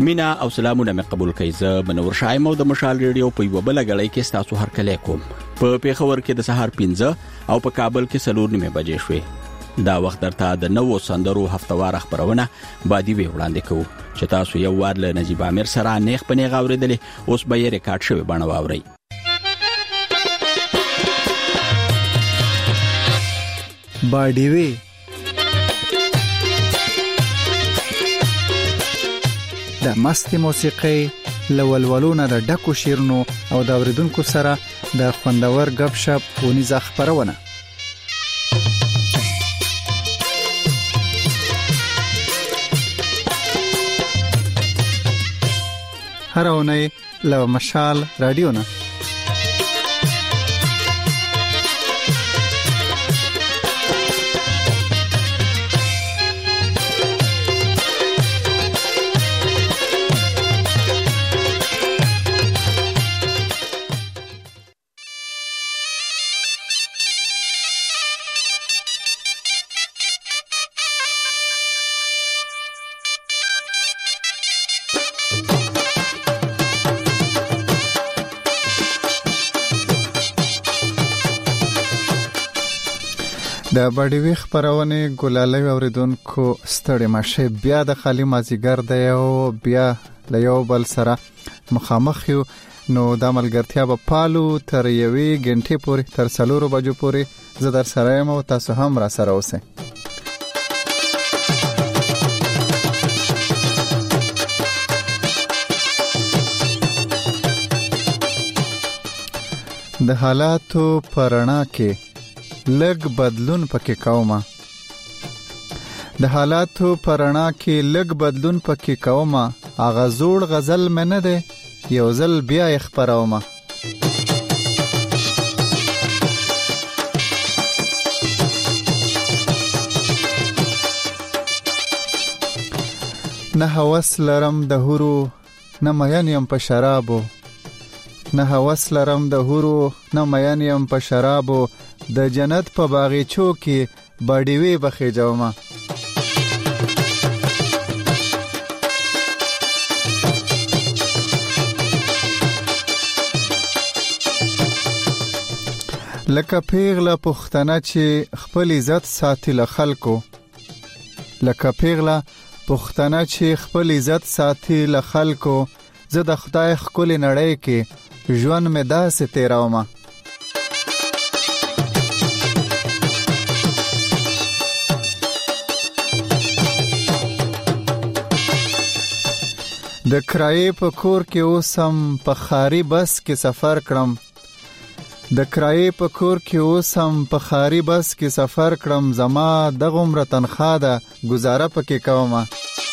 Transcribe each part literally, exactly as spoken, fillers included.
مینا او سلامونه مې قبول کړئ. زه منور شایم او د مشال ریډیو په یو بل غړی کې تاسو هر کله کوم. په پیښور کې د سهار پنځه او په کابل کې څلور نیمه بجې شوې. دا وخت درته د نوو سندرو هفتوار خبرونه بادي وی وړاندې کوو چې تاسو یو وار له نجیب امیر سره نیغ په نیغ اوریدلې، اوس به یې ریکارډ شوی بڼه واورئ. بادي وی د مستي موسیقي لولولونه د ډکو شیرونو او د اوریدونکو سره د خوندور غب شپ ونیزه خبرونه. هر اونۍ له مشال رادیو نه د بادي وی خبرونه ګلالي اوریدونکو ستړي مشه بیا د خالی مازیګر د یو بیا له یو بل سره مخامخ یو نو د ملګرتیا په پالو تر یوې غنټې پورې تر څلورو بجو پورې زه در سره یم او تاسو هم را سره اوسئ. د حالاتو پرنا کې لګ بدلون پکې کومه د حالاتو پرنا کې لګ بدلون پکې کومه اغه زوړ غزل منه ده یو ځل بیا خبرومه. نه هوس لرم د هورو نه مین یم په شرابو نه هوس لرم د هورو نه مین یم په شرابو د جنت په باغچو کې بادي وی بخې جوما. لکه پیغله پښتنه چې خپل عزت ساتي له خلکو لکه پیغله پښتنه چې خپل عزت ساتي له خلکو زه د خدای خپل نړۍ کې ژوند مې داسې تیرومه. د کرایې په کور کې اوسم په خاري بس کې سفر کړم د کرایې په کور کې اوسم په خاري بس کې سفر کړم زما د غمره تنخواه ده گزاره پکې کومه.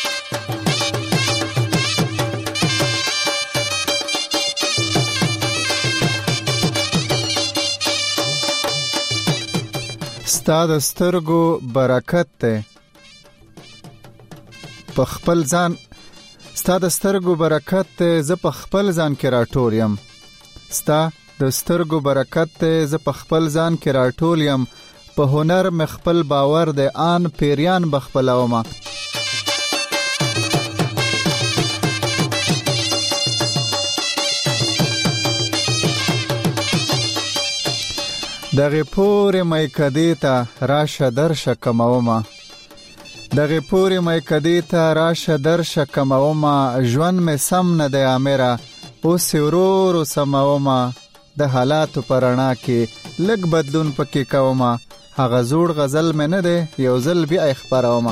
ستا د سترګو برکت ده په خپل ځان ستا د سترګو برکت ته زه په خپل ځان کې راټول یم ستا د سترګو برکت ته زه په خپل ځان کې راټول یم په هنر مې خپل باور د آن پیریان بخپلومه. دغه پورې مې کدی ته راشه درشه کمومه دغه پورې مې کدی ته راشه درشه کمومه ژوند مې سم نه دی امیره اوس ورور سمومه د حالاتو پرنا کې لګ بدلون پکې کومه هغه زوړ غزل مې نه دی یو ځل بیا خبرومه.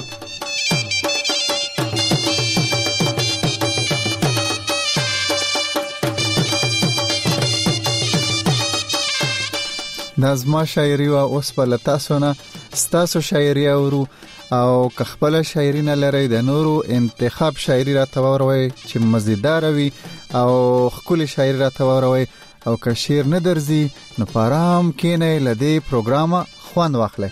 نظم شاعری او اوس په تاسو نه ستاسو شاعری اورو او که خپل شاعری نه لري د نورو انتخاب شاعری را توروي چې مزیدار وي او خپل شاعری را توروي او که شعر نه درځي نو پارام کینې لدی پروګرام خوان واخله.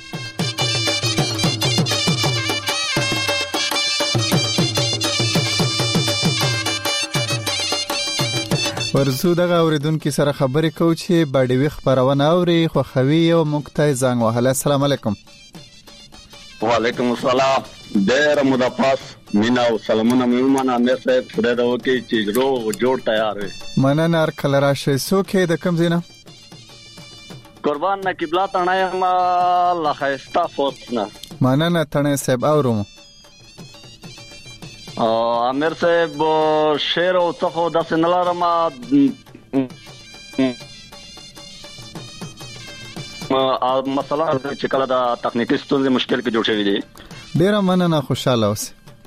ورزو دغه اوریدونکو سره خبرې کوو چې بادي وی خبرونه اوري خو خوي او مقطع زنګ وهله. السلام علیکم. وعلیکم السلام. ډېر مدافعس مینا او سلامونه مېمانه امیر صاحب خدای دا وکړي چې روغ جوړ تیار وي. مننه هر کله راشي. څوک د کوم ځای نه؟ قربان نه قبله تڼه یم له ښایسته خوست نه. مننه تڼه صاحب اورم. امیر صاحب شعر او څه خو داسې نه لرم مثلا چې کله د تخنیکي ستونزې مشکل کې جوړ شوی دی. ډیره مننه خوشاله اوسئ.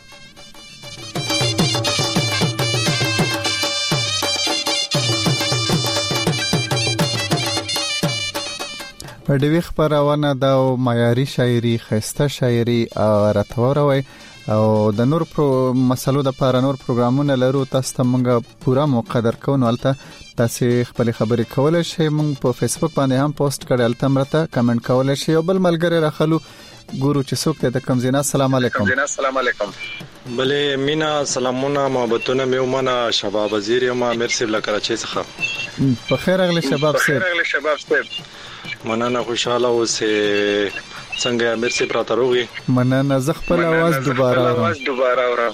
په ډیوی خبرونه دا معیاري شاعري خسته شاعري راتوروي او د نور پرو مسلو د پاره نور پروګرامونه لرو. تاسو ته موږ پورا مقدر کوو. البته تاسو خپل خبرې کولای شئ. موږ په فیسبوک باندې هم پوسټ کړل. البته مرته کمنټ کولای شئ. او بل ملګری راخلو ګورو چې څوک ته کوم زینا. السلام علیکم. السلام علیکم. بله مینا سلامونه محبتونه میومنه شباب وزیر یم امیر صاحب له کراچۍ څخه. په خیر اغلی شباب صاحب. په خیر اغلی شباب صاحب. مننه خوشاله اوسه. څنګه امیر صاحب راته روغي؟ مننه. زه خپل आवाज دوباره اورم. आवाज دوباره اورم.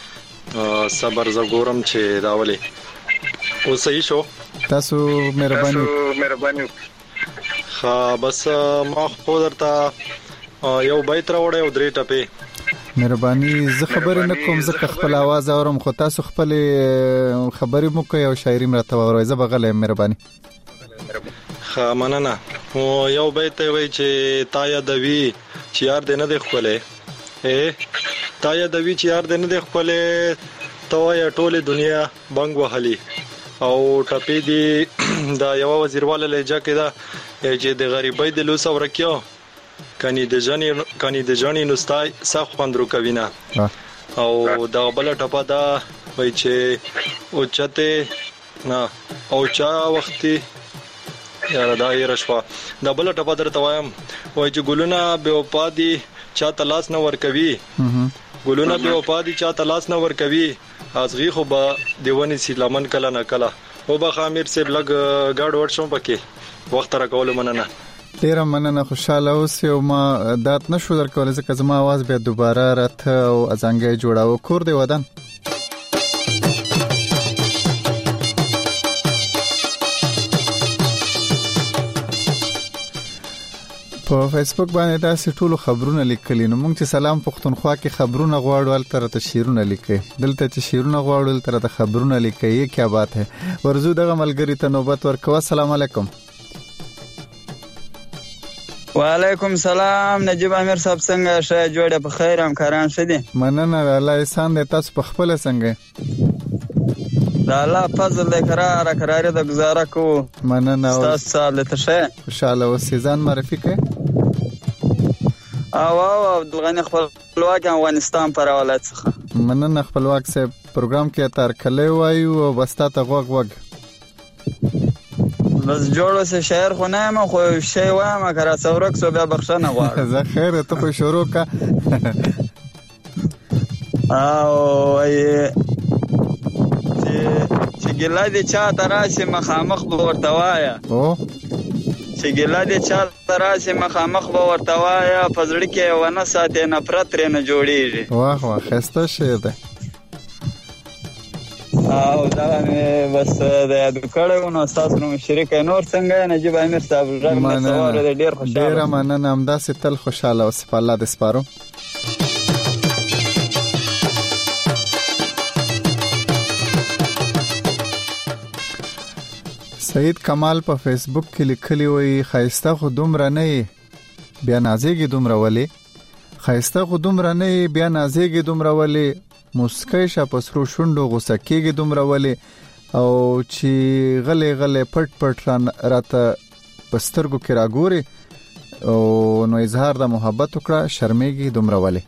صبر زګورم چې داولي او صحیح شو. تاسو مهرباني تاسو مهرباني. خا بس ما خو درته یو بیت راوړی او درې ټپې. مهرباني. زه خبر نه کوم زه خپل आवाज اورم خو تاسو خپل خبرې مو کوي او شاعري مرته وروي. زه بغلې مهرباني. خا مننه. او یو بیت وی چې تا یادوي چې یار دې نه دی خپلې. اے تا یادوي چې یار دې نه دی خپلې. توای ټوله دنیا بنګ وهلي او ټپې دی دا یو وزیرواله لهجه کې دا چې د غریبۍ د لوس ورکیو کني د جنې کني د جنې نوستای صح خوندرو کوینا. او دا بل ټپه دا وای چې او چته نه او چا وختي یاره دا یې رشوا. دا بل ټپه درته وایم وای چې ګلونه به وپا دي چا تلاس نه ور کوي. ګلونه به وپا دي چا تلاس نه ور کوي. ازغي خو به دیونی سي لمن کله نه کله. او به خامیر سیب لګ گاډ ور شوم پکې وخت را کول. مننه. ډیره مننه. خوشاله اوسئ. او ما دات نشو درکول ځکه زما आवाज بیا دوباره راته او ازنګي جوړاو. کور دی ودان. په فیسبوک باندې تاسو ټول خبرونه لیکلي. نو موږ چې سلام پښتونخوا کې خبرونه غواړو التر ته شیرونه لیکي. دلته چې شیرونه غواړو التر ته خبرونه لیکي. یی کیا بات ہے. ورزو دغه ملګری ته نوبت ورکوه. السلام علیکم. وعلیکم سلام. نجیب امیر صاحب څنګه شه جوړه په خیر هم کاران شدي؟ مننه. الله احسان دې. تاسو په خپل څنګه؟ دا الله فضل دې قرار قرار د گزاره کو. مننه. تاسو سال ته شه خوشاله اوسئ. ځان معرفي کړئ. او او دغه خپلواک افغانستان پر حوالت څخه. مننه خپلواک صاحب. پروګرام کې تر کله وایو او بستا ته غوغ وګ بس جوړو سه شعر خو نه ما خو شی وایم کرا څورک سو بیا بخښنه غواړم. زه خیر ته خو شروع کا. او ای چې چې ګلا دي چا تراسه مخامخ ورته وایا. او چې ګلا دي چا تراسه مخامخ ورته وایا. پزړی کې ونه ساتي نفرت رنه جوړیږي. واه واه خسته شه ده. او دا مې بس د یاد کړو نو تاسو نو شریک نور څنګه نجیب امیر صاحب رغم تصور دې ډیر خوشاله. ډیر مننه. امدا ستل خوشاله او سپ الله دې سپارو. سید کمال په فیسبوک کې لیکلی وی خایسته خو دومره نه بیا نازېږي دومره ولی. خایسته خو دومره نه بیا نازېږي دومره ولی. مسکای شه پسرو شوندو غوسه کېږي دومره ولی. او چې غلې غلې پټ پټ راته پسترګو کې راګوري او نو اظهار د محبت وکړه شرمېږي دومره ولی.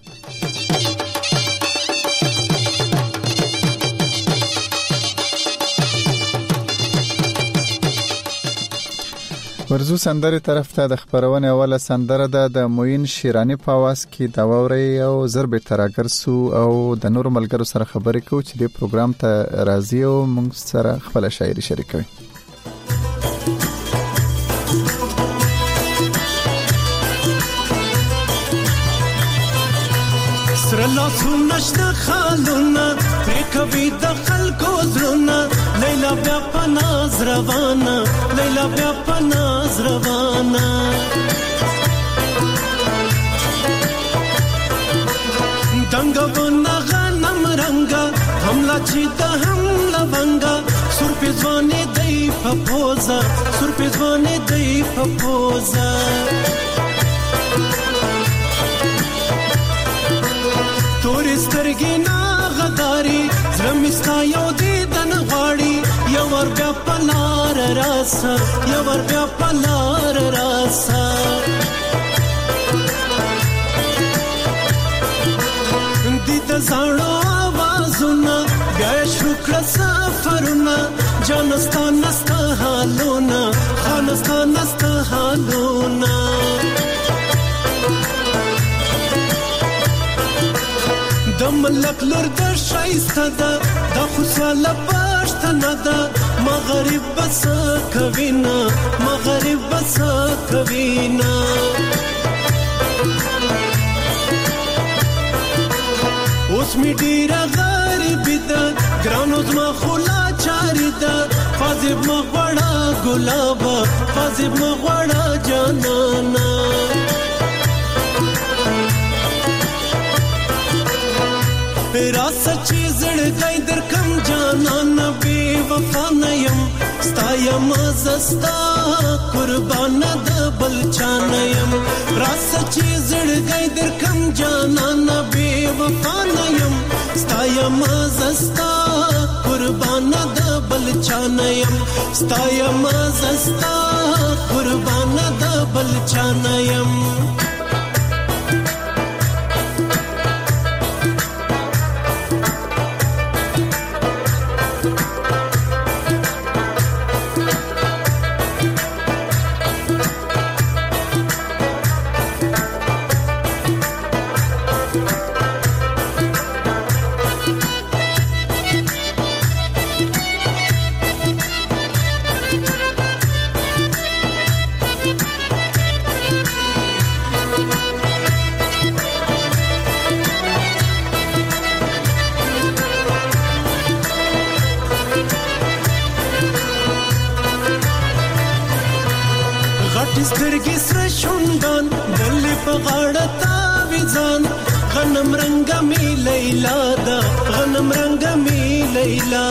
ورزو سندره طرف ته د خبرونه اوله سندره ده د موین شیرانی په आवाज کې دا ووري او ضرب تراګر سو او د نور ملګرو سره خبرې کوي چې د پروګرام ته راځي او موږ سره خپل شاعري شریکوي. لاسو نشته خالونه پرې کوي د خلکو زړونه لیلا بیا په ناز روانه لیلا بیا په ناز روانه دنګ ونه غنم رنګا حمله چې د حمله ونګا سر په ځوانې دی په پوزا سر په ځوانې دی په پوزا تورې سترګې نا غداري زړه مې ستا یو دیدن غواړي یو ور بیا په لار راسه یو ور بیا په لار راسه دې د زړو آوازونه بیا شروع کړه سفرونه جانستا نستا حالونه خانستا نستا حالونه د ملک لور د شایسته ده د خوشاله پښتنه ده مغرب بس کوینا مغرب بس کوینا اوس می ډیره غریب ده ګرانو زما خلا چاري ده فاضب مغوړه ګلاب فاضب مغوړه جانانا را سچې زړګی در کم جانان بے وفا نیم ستا یم زستا قربان د بل چا نیم را سچې زړګی در کم جانان بے وفا نیم ستا یم زستا قربان د بل چا نیم ستا یم زستا قربان د بل چا نیم سترګې سره شونډان دلې په غاړه تاوي ځان غنم رنګه می لیلا دا غنم رنګه می لیلا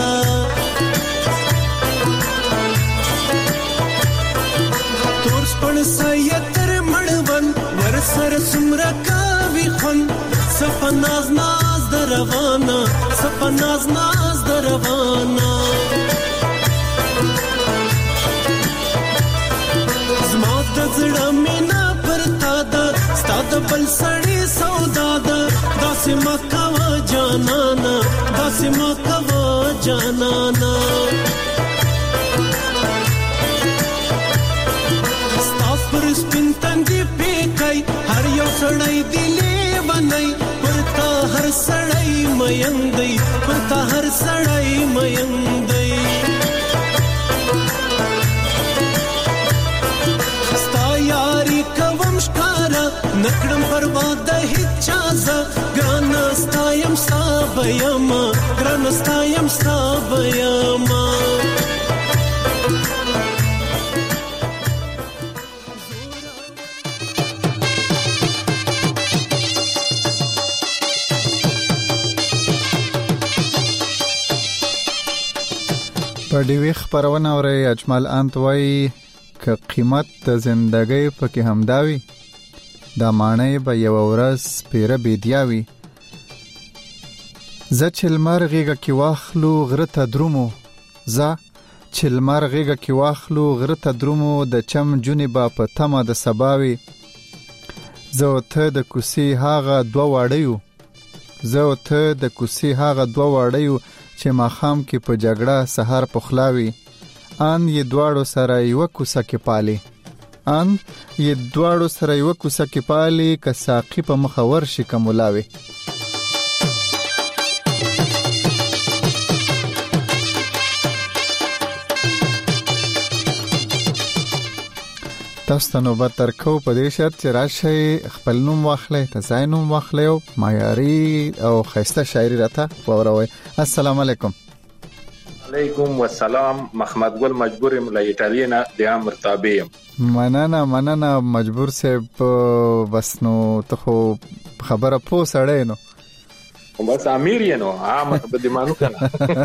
تور سپڼ سایه تر مړون ور سره سمره کاوي خون سپه ناز ناز د روانه سپه ناز ناز د روانه زړه مینا پرتا ده ستا د بل سړی سودا ده داسې مکه وا جانانا داسې مکه وا جانانا ستا پر سپین تندې پیکای هر یو سړی دلې ونای پرتا هر سړی میندای پرتا هر سړی میندای نکړم پروا د هیڅ چازه ګران ستایم سابیم ګران ستایم سابیم په ډیوی خبرونه اوري اجمل انت وای ک قیمت د زندګۍ پکې همداوي دا معنی به یو ورځ پیره بيدیاوي ز چلمر غیګه کی واخلو غره ته درومو ز چلمر غیګه کی واخلو غره ته درومو د چم جونې با په تمه د سباوي زه ته د کوسي هاغه دوه واړیو زه ته د کوسي هاغه دوه واړیو چې ماخام کې په جګړه سحر پخلاوي ان یې دواړو سره یو کوسه کې پالي ان یې دواړو سره یو کوسه کې پالي ک ساقي په مخور شي کوملاوي تاسو ته نوبت ترکو په دې شرط چې راشي خپل نوم واخلئ، ځای نوم واخلئ او معیاري او خسته شاعري راته ووروئ. السلام علیکم. علیکم السلام. محمد ګل مجبور یم له ایټالیا د امر تابع یم. مننه مننه مجبور صاحب. بس نو ته خو خبره پوه سړی نو بس امیر یې نو عام به دې مانو کنه.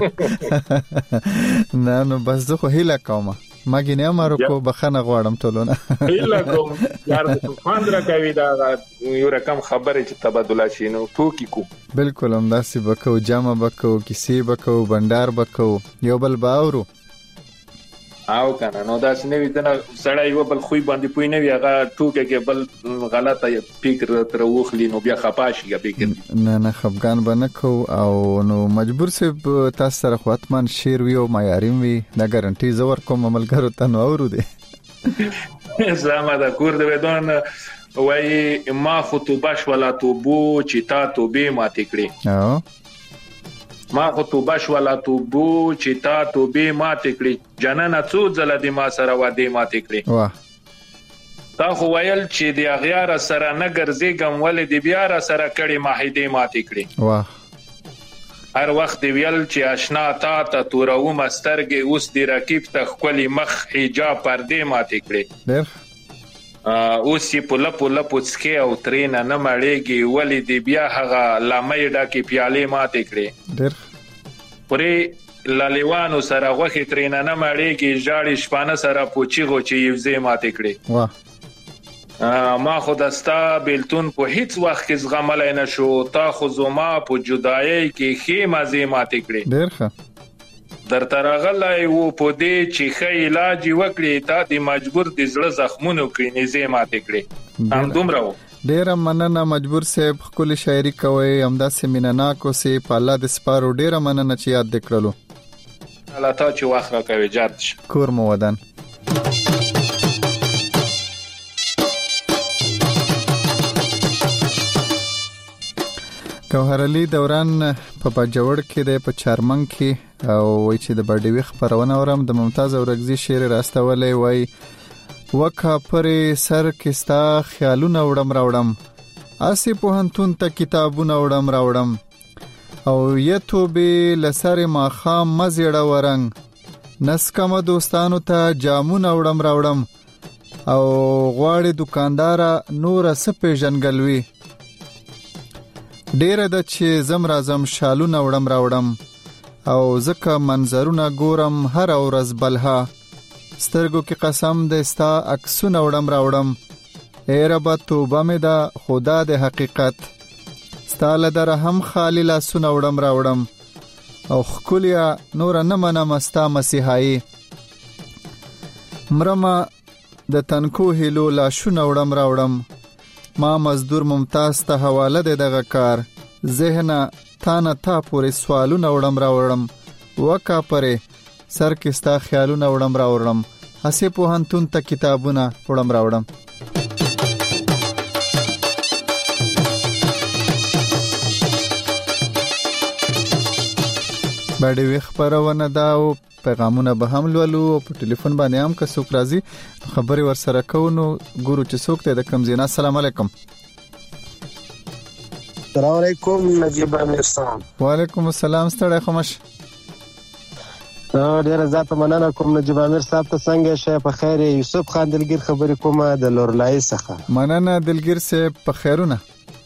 نه نو بس زه خو هیله کوم ما ګینه امر کو بخنه غواړم ټولونه. هیله کوم یار د خوند را کوي دا یو رقم خبره چې تبادله شي نو ټوکی کو. بالکل هم داسې بکو، جامه بکو، کیسې بکو، بندر بکو، یو بل باورو او کنه نو داسې نه وي دنه سړی یو بل خوې باندې پوي نه وي هغه ټوکه کې بل غلطه فکر تر وخلی نو بیا خپاشي یا فکر نه نه خفګان بنه کو. او نو مجبور صاحب تاسو سره خاطمان شیر وی او معیاریم وی دا ګارانټي زور کوم عملګرو ته نو اورو دي. زما دا کور د ودان وای ما خطوبه ولا توبو چې تا توبه ماته کړی. او ما خطوبه ولا توبو چې تا توبه ماته کړی. جننه څو ځله د ما سره واده ماته کړی. واه تا خو ویل چې د اغیار سره نه ګرځېګم ولې د بیا را سره کړي ماهیده ماته کړی. واه هر وخت دی ویل چې آشنا تا ته تورو مسترګې اوس دی رقیب ته خپل مخ حجاب پردې ماته کړی. ډېر اوس یې په لپو لپو څکې او ترېنه نه مړېږي ولې دی بیا هغه لامې ډکې پیالې ماته کړی. ډېر پرې لالیوانو سره غوښې ترېنه نه مړېږي ژاړي شپانه سره پوچی غوچې یو ځای ماته کړی. واه ما خو دستا بیلتون په هیڅ وخت کې زغملای نه شو. تا خو زما په جدایۍ کې خې مزه ماته کړی. ډېر ښه در ترغلای وو په دې چې خې علاج وکړي تا د مجبور د زړه زخمونو کې نيزه ماته کړی. هم دومره و. ډېر مننه مجبور صاحب خپل شاعري کوي همدا سیمینانا کو سي په الله د سپارو. ډېر مننه چې یاد دکړلو. الله تا چې واخره کوي جات کور مو ودان. ګوهر علي دوران په باجوړ کې د په چارمنګ کې او وای چې د باډوي خبرونه ورم د ممتاز اورغزي شعر راستولې وای وکه پرې سر کې ستا خیالونه وړم راوړم اسی په هنتون ته کتابونه وړم راوړم او یتو به لسر ما خام مزړه ورنګ نسکم دوستانو ته جامونه وړم راوړم او غواړي دکاندار نور سپې جنګلوي ډیر د چې زم رازم شالونه وړم راوړم او زکه منظرونه ګورم هر ورځ بلها سترګو کې قسم د استا عکسونه وړم راوړم اے رب توبه مې دا خدا د حقیقت ستاله در هم خالی لاسونه وړم راوړم او خکولیا نور نه منم استا مسیحایی مرما د تنکو هلو لاشونه وړم راوړم ما مزدور ممتاز ته حواله ده دغه کار ذهن تانه تا پورې سوالونه وړم راوړم وکا پرې سر کې ستا خیالونه وړم راوړم هسې په هنتون ته کتابونه وړم راوړم. باندې وی خبرونه دا او پیغامونه به هم لولو او په ټلیفون باندې هم که څوک راځي خبري ور سره کوو ګورو چې څوک ته د کم زینا. السلام علیکم. السلام علیکم نجیب امیر صاحب. وعلیکم السلام ستړی خمش. ډیر زیات مننه کوم نجیب امیر صاحب ته څنګه شه په خیر. یوسف خان دلګیر خبرې کومه د لورلای څخه. مننه دلګیر صاحب په خیرونه.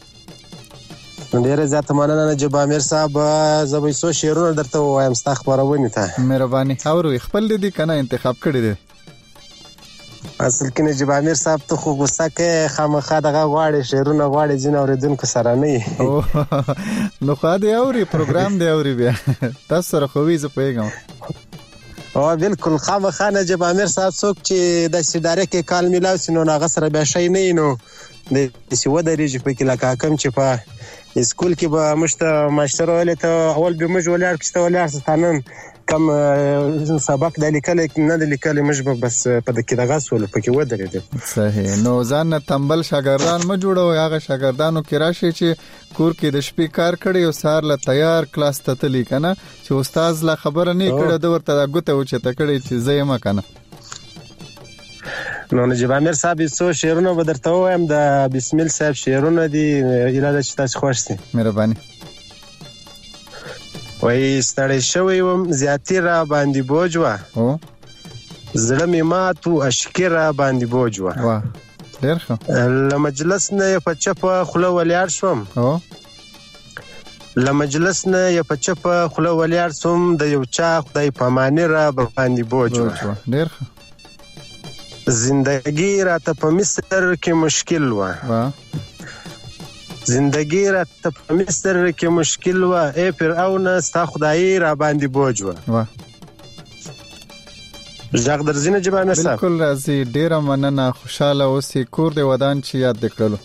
ډیر زیات مننه نجیب امیر صاحب. زبې سو شعرونه درته وایم ستا خبرونه ته مهرباني اورو خپل دې کنه انتخاب کړی دی. اصل کې نجیب امیر صاحب ته خو غوسه کې خامخا دغه غواړي شعرونه غواړي ځین اوریدونکو سره نه نو خو دې اوري پروګرام دی اوري بیا تاسو سره خو وی زه پیغام او بالکل خامخا نجیب امیر صاحب څوک چې د سیداره کې کال میلاو سينو هغه سره بیا شي نه نو د سی ودرېږي په کې لکه کم چې په اسکول کې به مشته ماشتر ولې ته اول به مج ولر کسته ولر ستانن کم سبق د لیکل نه د لیکل مج بس په دغه دغه سول په کې ودرېده. صحیح. نو ځان تنبل شاګردان م جوړو هغه شاګردانو کې راشي چې کور کې د شپې کار کړي او سار له تیار کلاس ته تلی کنه چې استاد لا خبره نه کړه د ورته غوته و چې ته کړي چې زې ما کنه نو نجيب امیر صاحب څو شعرونه به درته ووایم د بسمیل صاحب شعرونه دي ایله ده چې تاسو خوښ سي. مهرباني. وایي ستړی شوی وم زیاتي را باندې بوج وه زړه مې مات و اشکي را باندې بوج وه. واه ډېر ښه. له مجلس نه یې په چپه خوله ولیاړ شوم له مجلس نه یې په چپه خوله ولیاړ شوم د یو چا خدای پاماني را باندې بوج وه. ډېر ښه. زندگی راته په مصر کې مشکل وه زندگی راته په مصر کې مشکل وه ای فرعون ستا خدایي را باندې بوج وه. غږ درځي نجیب امیر صاحب؟ بالکل راځي. ډېره مننه. خوشحاله اوسې. کور دې ودان چې یاد دې کړلو.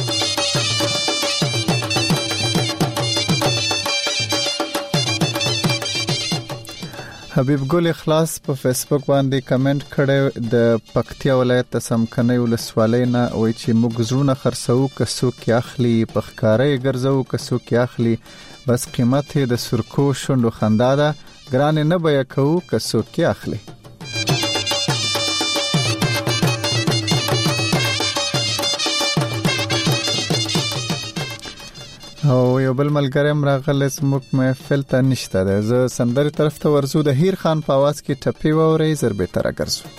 حبیب ګل اخلاص په فیسبوک باندې کمنټ کړی د پکتیا ولایت د سمکنۍ ولسوالۍ نه وایي چې موږ زړونه خرڅو که څوک یې اخلي په ښکاره یې ګرځو که څوک یې اخلي بس قیمت یې د سرکو شونډو خندا ده ګرانې نه به یې کوو که څوک یې اخلي. او یو بل ملګری هم راغلی زموږ محفل ته نشته ده. زه سندرې طرف ته ورځو. د هیر خان په آواز کې ټپې واورئ زر بهتره ګرځو.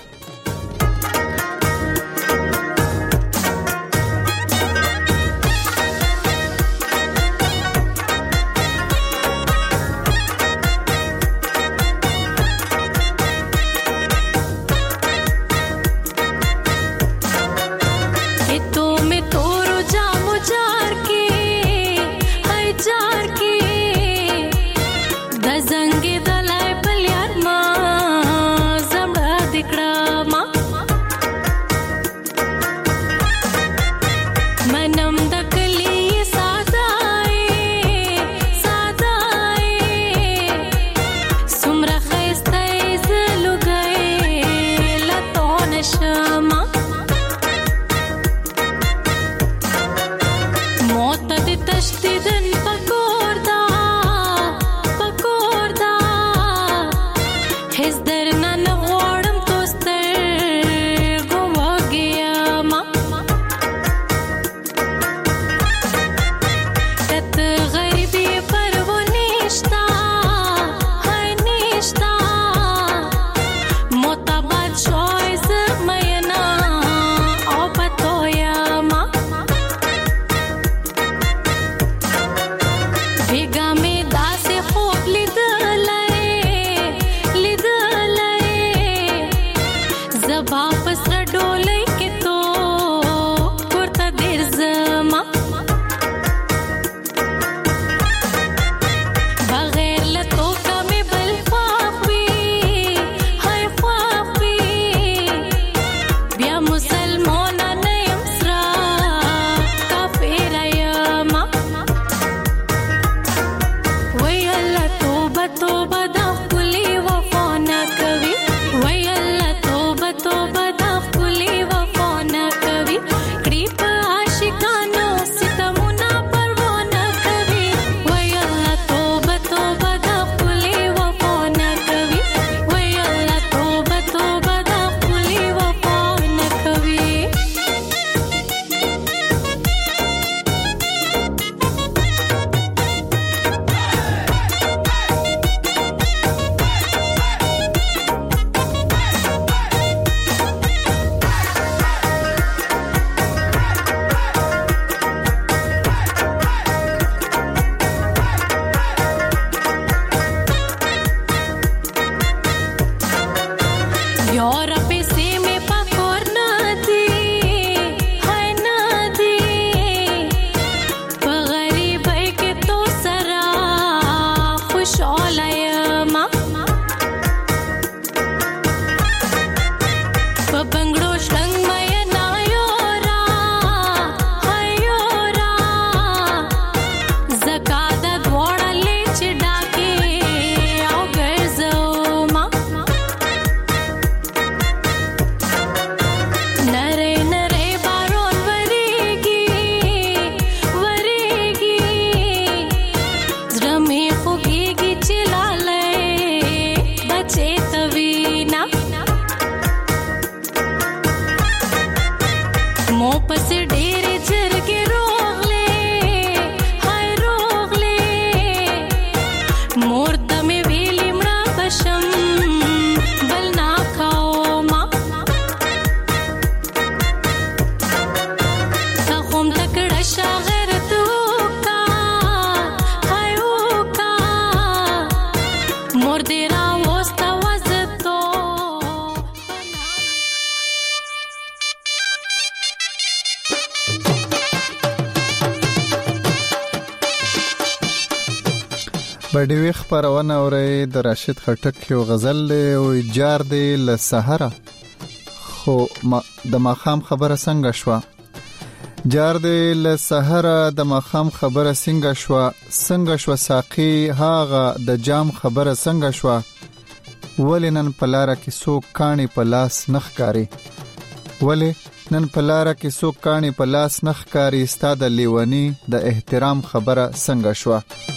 بډوي خبرونه اوري د راشد خټک یو غزل او جار دی ل سحر خو د ماخام خبره څنګه شو جار دی ل سحر د ماخام خبره څنګه شو څنګه شو ساقي هاغه د جام خبره څنګه شو ولنن پلاره کې سو کانی په لاس نخکاری ولی نن پلاره کې سو کانی په لاس نخکاری ستاد لیونی د احترام خبره څنګه شو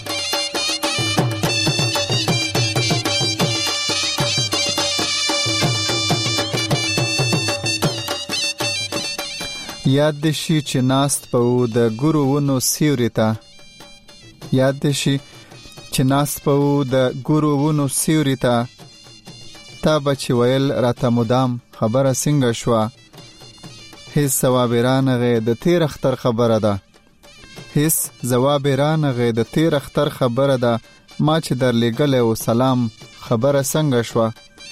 یاد دشي چې ناست په د ګورو ونو سیوري ته یاد دشي چې ناست په د ګورو ونو سیوري ته تا بچ ویل راته مدام خبره څنګه شو هیڅ ثواب رانغه د تیر اختر خبره ده هیڅ جواب رانغه د تیر اختر خبره ده ما چې در لګل او سلام خبره څنګه شو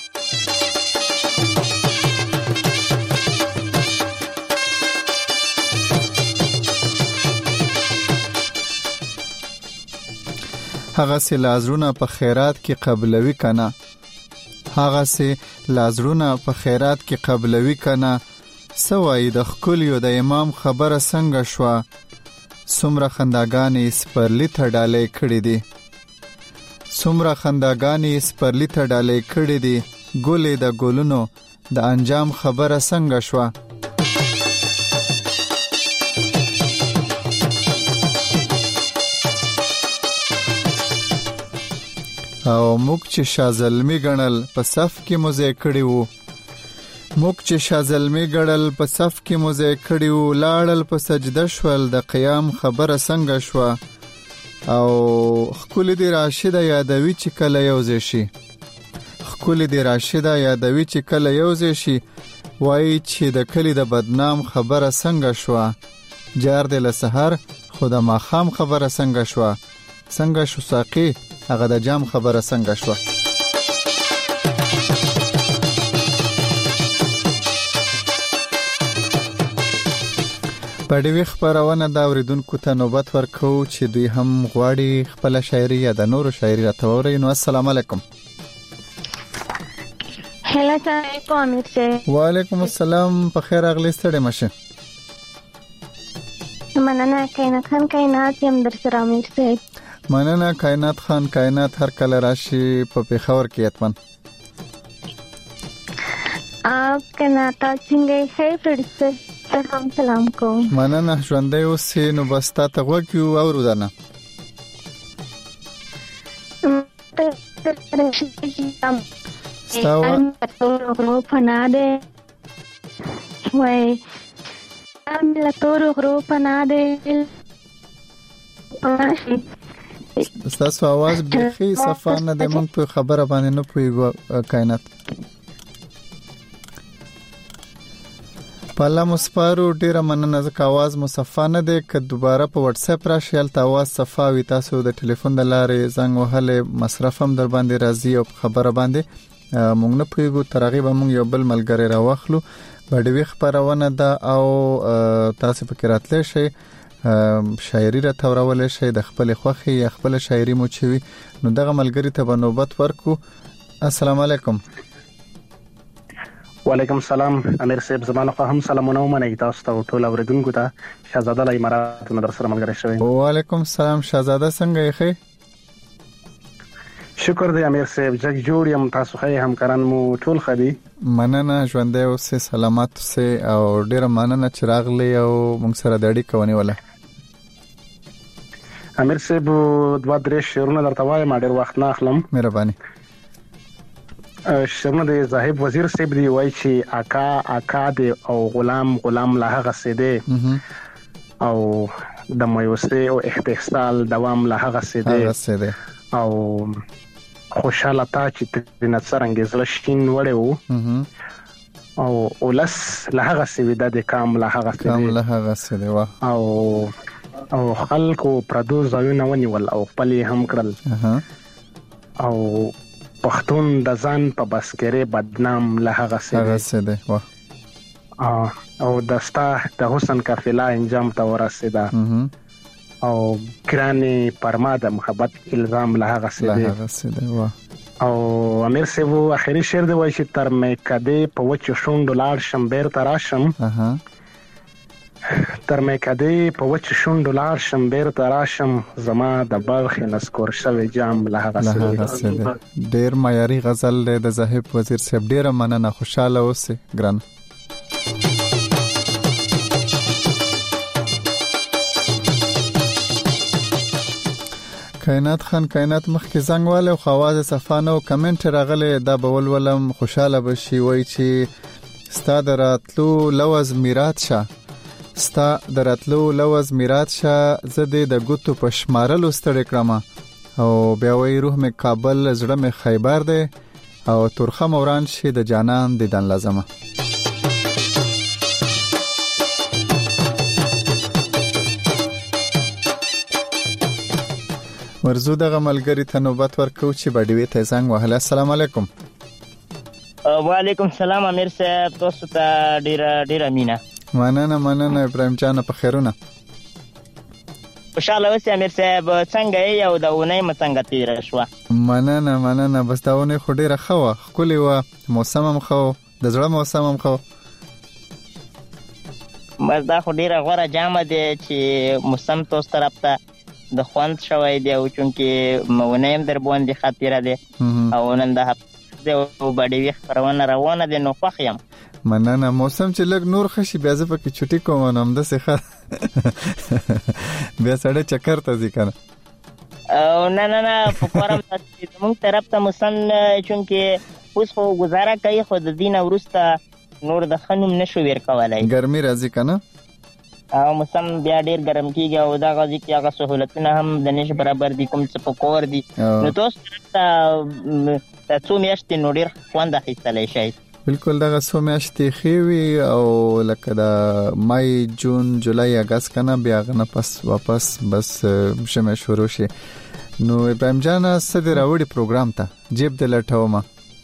هغه سي لازرونه په خیرات کې قبلوي کنا هغه سي لازرونه په خیرات کې قبلوي کنا سوای د خکلیو د امام خبره څنګه شو سمره خنداګانی سپرلی ته ډالې کړې دي سمره خنداګانی سپرلی ته ډالې کړې دي ګلې د ګلونو د انجام خبره څنګه شو او موږ چې شازلمی ګڼل په صف کې مزه کړی وو موږ چې شازلمی ګڼل په صف کې مزه کړی وو لاړل په سجده شول د قیام خبره څنګه شو او خکول دی راشده یادوي چې کله یوځي شي خکول دی راشده یادوي چې کله یوځي شي وای چې د کلی د بدنام خبره څنګه شو جار دی له سحر خو د ماخام خبره څنګه شو څنګه شو ساقي هغه د جام خبره څنګه شو پډوي خبرونه دا اوریدونکو ته نوبت ورکو چې دوی هم غواړي خپل شاعري یا د نورو شاعري راټولوي نو السلام علیکم هلا علیکم امیر صاحب وعلیکم السلام په خیر اغلی ستړي مشه مننه کائنات خان کائنات یم در سره امیر صاحب مننه کائنات خان کائنات هر کله راشي په پیښور کې اتمن آپ کائنات څنګه ښه فرصت هم سلام کوم مننه ژوندې اوسې نو بس تا ته وګیو اورو دنه ستاوه غرو پناده وای ام لا تور غرو پناده ستاسو आवाज بخي صفانه د مونږ په خبره باندې نه پويګو کائنات پالا مصفارو ډیره مننه ځکه आवाज مصفانه ده که دوباره په واتس اپ راشي ال تاسو صفاوي تاسو د ټلیفون د لارې زنګ وهله مصرف هم در باندې راځي او خبره باندې مونږ نه پويګو ترغیب مونږ یو بل ملګری راوخلو بډوي خبرونه ده او تاسو فکر راتلی شي شاعري را تورول شي د خپل خوخي یا خپل شاعري مو چوي نو دغه ملګری ته به نوبت ورکو السلام علیکم وعلیکم السلام امیر صاحب زمانه خو هم سلامونه ومنئ تاسو ته ټول اوریدونکو ته شهزاده لای مراد نظر سره ملګری شوی وعلیکم السلام شهزاده څنګه یې شکر دی امیر صاحب جګ جوړ یم تاسو خې همکاران مو ټول خدي مننه ژوندې اوسې سلامات اوسې او ډیر مننه چې راغلی او موږ سره د اړیکې ونی ولا امیر صاحب دوا درې شعرونه درته وایم ډیر وخت نه اخلم مهرباني شعرونه د زاهب وزیر صاحب دی وای چې اکا اکا دی او غلام غلام لا هغه سیده او د مایوسه او احتسال دوام لا هغه سیده او خوشاله تا چې ترنه څنګه زلشین وړو او ولس له هغه سویدا د کام له هغه سویدا کام له هغه سویدا او او خلکو پردو ځایونه ونیول او خپل هم کړل او پښتون د ځان په بسکره بدنام له هغه سویدا او دستا د حسن قافله انجام ته ورسیدا او ګرانې پرما د محبت الزام له هغه څه له هغه څه دی وا او امیر صاحب اخري شعر دی وایي چې تر مې کدی په وچو شونډو لاړ شم بیرته راشم اها تر مې کدی په وچو شونډو لاړ شم بیرته راشم زما د بلخ نسکور شوی جام له هغه څه دی. ډیر معیاري غزل دی د زاهد وزیر صاحب. ډیره مننه، خوشاله اوسئ ګران. کائنات خان کائنات مخکې زنګ واله خو आवाज صفانه او کمنټ راغله دا بول ولم خوشاله بشي وای چې ستا دراتلو لوز میراث شه ستا دراتلو لوز میراث شه زده د ګوتو په شمارل واستړ کړم او بیا وای روح می کابل زړه می خیبر ده او ترخه موران شي د جانان دیدن لازمه. ورزو دغه ملګری ته نوبت ورکو چې باډوي ته زنګ وهله. السلام علیکم. وعلیکم السلام امیر صاحب، تاسو ته ډیر ډیر مینه. مننه مننه ابراهیم جان، په خیرونه. خوشاله اوسئ امیر صاحب، څنګه یې او د اونۍ څنګه تیر شو؟ مننه مننه، بس دا اونۍ خو ډیره ښه وه، ښکلې وه، موسم هم ښه و، د زړه موسم هم ښه و. بس دا خو ډیره غوره جامه دی چې موسم تاسو طرف ته د خوند شوی دی او چونکې اونۍ هم در باندې ښه تیره دی او نن د هفته دی او باډوي خپرونه روانه دی نو خوښ یم. مننه. موسم چې لږ نور ښه شي بیا زه پکې چټي کوم نو همداسې ښه بیا سړی چکر ته ځي که نه. او نه نه نه په کار هم زموږ طرف ته موسم چونکې اوس خو ګزاره کوي خو د دې نه وروسته نور د ښه نوم نه شو ویر کولی، ګرمي راځي که نه او موسم بیا ډیر ګرم کیږي او دا غوږی کې هغه سہولتونه هم د نش برابر دي کوم څه په کور دي نو تاسو ته څو میاشتې نو ډیر خوند اخیستلی شئ. بالکل دغه څو میاشتې ښې وي او لکه د مای جون جولای اګست کنه بیا غنه پس واپس بس شمه شروع شي. نو ابراهیم جان څه دی راوړي پروګرام ته جیب د لټومه؟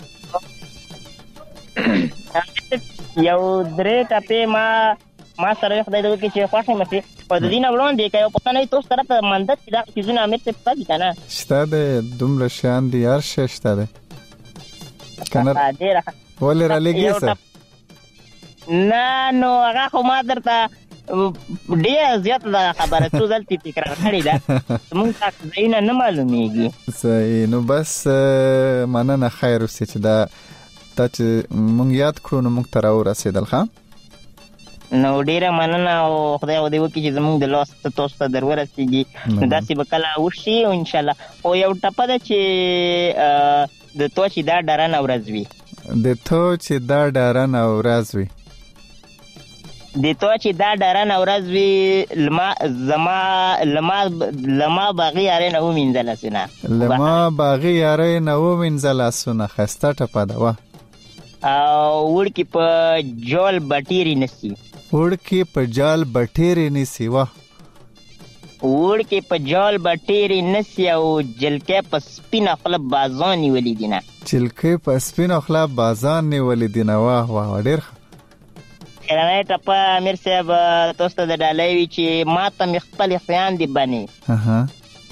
یو درې ټپې ما ما سره خدای دې وکړي چې خوښه مشي او د دې نه وړاندې کوي په تنه تاسو طرف ته مندت چې دا چیزونه امیر څه پاتې کنه شته د دومره شان دي هر شي شته ده کنه ډیره ولې را لګي سر نه نو هغه خو ما درته ډیره زیات دا خبره څو ځلې تکرار کړې ده موږ تاسو زینه نه معلومیږي. صحیح. نو بس مننه خیر اوسې چې دا تا چې موږ یاد کړو نو موږ ته راورسېدل. ښه نو ډیره مننه او خدای دې وکړي چې زموږ د لاس ته تاسو ته در ورسېږي نو داسې به کله وشي او انشاءالله. خو یو ټپه ده چې د تو چې دا ډارنه ورځ وي د تو چې دا ډارنه ورځ وي د تو چې دا ډارنه ورځ وي لما زما لما لما باغي یارې نه ومینځله سونه لما باغي یارې نه ومینځله سونه. ښایسته ټپه ده وه. او وړکي په جول بټیري نسی وړکي په جال بټیري نسی وه وړکي په جال بټیري نسی او جلکې په سپینه خوله بازان نیولې دي نه جلکې په سپینه خوله بازان نیولې دي نه. واه واه ډېر ښه. خیرنۍ ټپه امیر صاحب تاسو ته د ډالۍ وي چې ما ته مې خپلې خویاندې بنې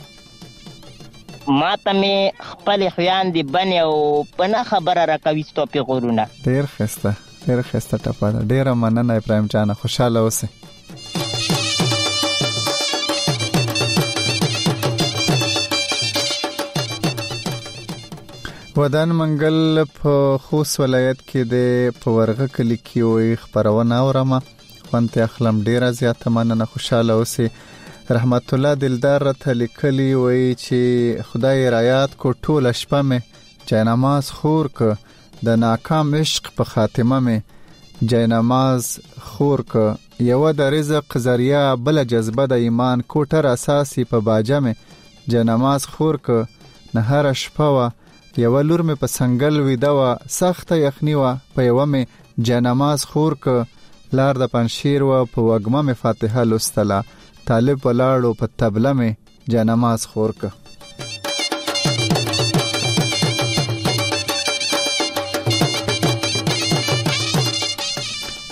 ما ته مې خپلې خویاندې بنې او په نه خبره راکوي ستا پیغورونه. ډېر ښایسته ډېر ښایسته ټپه ده. ډېره مننه ابراهیم جانه، خوشحاله اوسئ. ودان منګل په خوست ولایت کې د په ورغه کلی کې وي خبرونه اورمه خوند ته اخلم. ډیره زیاته مننه، خوشاله اوسئ. رحمت الله دلدار راته لیکلی وي چې خدای رایات کو ټول شپه مې جینماز خور ک د ناکام عشق په خاتمه مې جینماز خور ک یو د رزق ذریعہ بل جذبه د ایمان کوټر اساسي په باجه مې جینماز خور ک نه هر شپه وا یو لور مې په سنگل ویدا وا سخت یخنی وا په یو مې جینماز خور ک لار د پنشیر وا په وګمه مې فاتحه لستلا طالب ولاړو په تبله مې جینماز خور ک.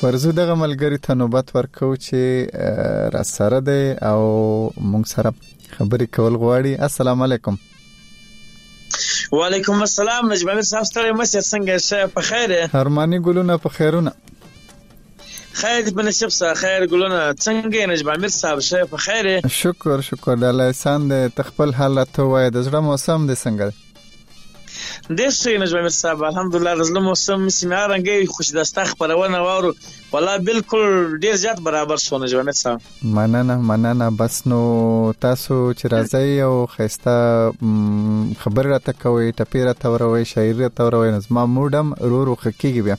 ورزو دغه ملګری ته نوبت ورکو چې را سره دی او موږ سره خبرې کول غواړي. السلام علیکم. وعلیکم السلام. نجم امیر صاحب ستړی مشه، څنګه شه؟ په خیر یې؟ هرمانی ګلونه په خیرونه. خیر دې په نصیب سره. خیر ګلونه څنګه یې نجم امیر صاحب؟ شه په خیر یې؟ شکر شکر د الله احسان دې. تخپل حالت وای د زړه موسم دې څنګه دی؟ ډېر ښه نجم امیر صاحب الحمدلله. د زړه موسم سیمه رنګي خوش دسته خبرونه واورو والله بالکل ډېر زیات برابر شو نجم امیر صاحب. مننه مننه. بس نو تاسو چې راځي او خسته خبر راته کوي، ټپیره توروي، شاعر توروي، نظم موډم رو رو خکېږي بیا.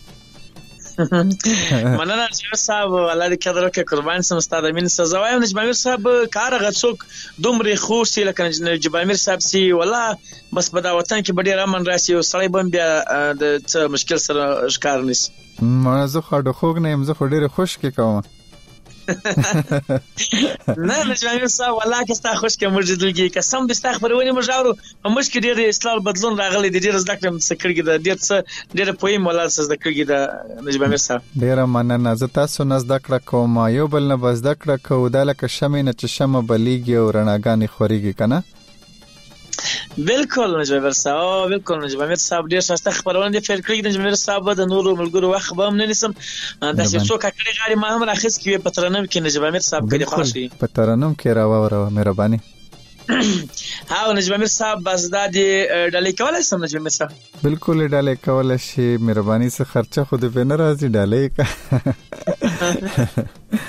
مننه نجم صاحب، الله دې قدر وکړي، قربان سم ستاسو مين سزا وایم. نجم امیر صاحب کار غڅوک دومره خوشي لکه نجم امیر صاحب سي والله بس په دا وطن کې ډېر امن راسي او سړی بم بیا د څه مشکل سره ښکار نشي. ما زه خو د خوګ نه يم، زه خو ډېر خوش کې کوم. نه نجم امیر صاحب والله که ستا خوش کې موږ دلګي قسم دې ستا خبرونه موږ اورو موږ کې ډېر اصلاح بدلون راغلي دي، ډېر زده کړم څه کړی دا ډېر څه ډېر پوي مولا څه زده کړی دا نجم امیر صاحب. ډېر مننه. زه تاسو نه زده کړه کوم، یو بل نه زده کړه کو دا لکه شمع نه چې شمع بلیږي او رڼاګانې خوريږي کنه. بالکل نجم امیر صاحب بالکل نجم امیر صاحب ډېر شاسته خبرونه دي فعل کړی. نجم امیر صاحب د نورو ملګرو وخت به هم نه نسم دا چې څوک کړي غاړي ما هم راخص کې په ترنم کې نجم امیر صاحب کړي خوشي په ترنم کې راووره مهرباني. ها نجم امیر صاحب بس دا دي ډالې کولای سم نجم امیر صاحب؟ بالکل ډالې کولای شي، مهرباني سره خرچه خود به نه راځي ډالې کا.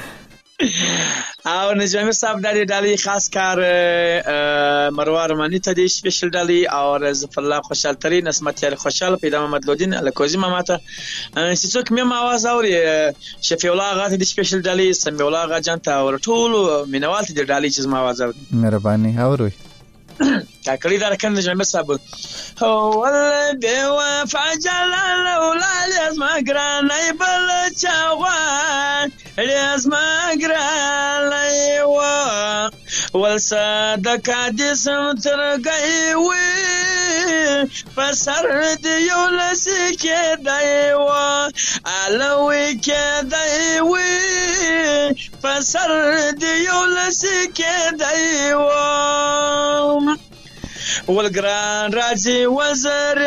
او نجم امیر صاحب دا ډالې خاص کار مروه رمانی ته دی سپیشل ډالې او ظفر الله خوشحال ترین، اسمت یار خوشحال، پیدا محمد لودین، الکوزی ماما ته چې څوک مې आवाज اوري، شفیع الله غا ته دی سپیشل ډالې، سمیع الله غا جان ته او ټول مینوال ته دی ډالې چې ما आवाज اوري. مهرباني اوري کاکړي دا رکن نجم امیر صاحب هو ول بي وفا جلال اولاد اسما ګرانای بل چاغوان اسما ګرانای و ول صدق دې سم ترګي وي فسر دې یو لسی کې دی و الوي کې دی وي فسر دې یو لسی کې دی و والگران رازی وزر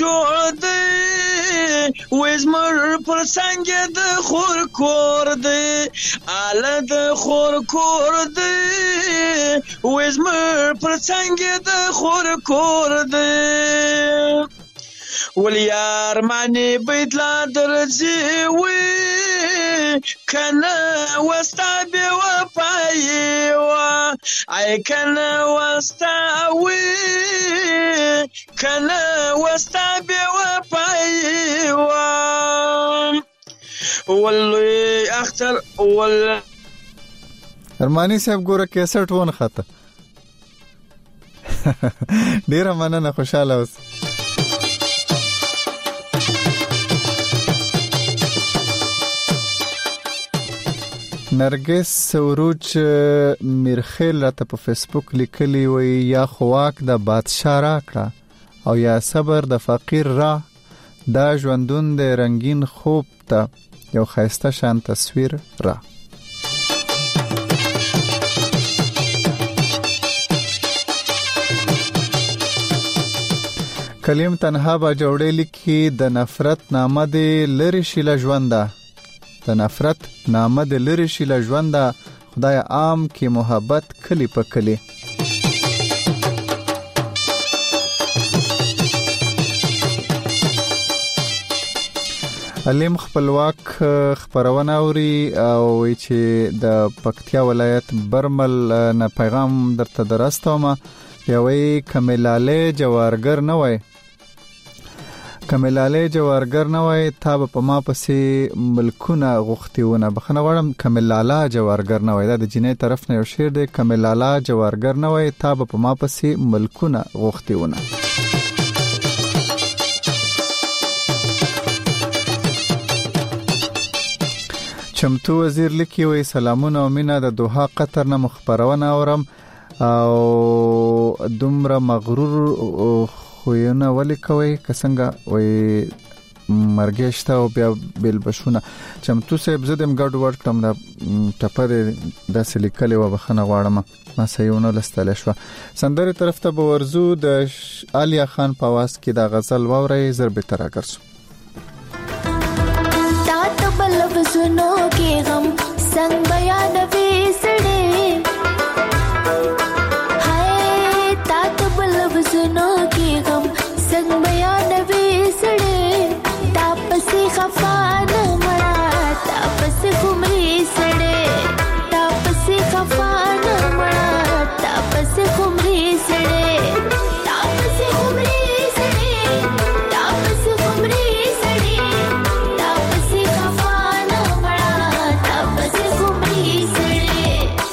جودی وزمر پر سنگ د خور کوردی آل د خور کوردی وزمر پر سنگ د خور کوردی ولیار معنی بیت لا درزی وی کنه وستا بی وپایی و ای کنه وستا وی کنه وستا بی وپایی و والوی اختر وال ارمانی صاحب ګوره کیسټ ون خاطه ډیره مننه، خوشاله اوس. نرګس سوروج میرخیل راته په فیسبوک لیکلی وی یا خواک د بادشاہ راکړه او یا صبر د فقیر را، دا ژوندون د رنگین خوب ته یو خیسته شان تصویر را. کلیم تنها با جوړې لیکي د نفرت نامه د لری شیله ژونده، د نفرت نامه د لری شیله ژونده، خدای عام کې محبت کلی په کلی. علیم خپلواک خبرونه اوري او چې د پکتیا ولایت برمل نه پیغام درته درستوم. یوې کملاله جوارګر نه وای کملاله جوارګر نه وای تا په ما پسې ملکونه غختیونه بخنه غړم. کملاله جوارګر نه وای دا د جنې طرف نه یو شعر دی. کملاله جوارګر نه وای تا په ما پسې ملکونه غختیونه. چمتو وزیر لیکي وای سلامونه او مینا د دوحه قطر نه مخبرونه اورم او دومره مغرور خوونه ولی کوي که څنګه وای مرګشته او بیا بل بشونه چمتو صاحب زدم ګډ ورډ کړم دا ټپه د سلیکلې و بخنه غواړم ما سيونه لستل شو سندره طرف ته به ورزو د علیا خان په واس کې د غزل ووري ضرب تر اگرسو تا تبل وزنو کې غم संग बयान वेसड़े हाय तात बलब सुनो के गम संग बयान वेसड़े तापसी खफान मरा तापस खुमरी सड़े तापसी खफान मरा तापस खुमरी सड़े तापसी खुमरी सड़े तापस खुमरी सड़े तापसी खफान मरा तापस खुमरी सड़े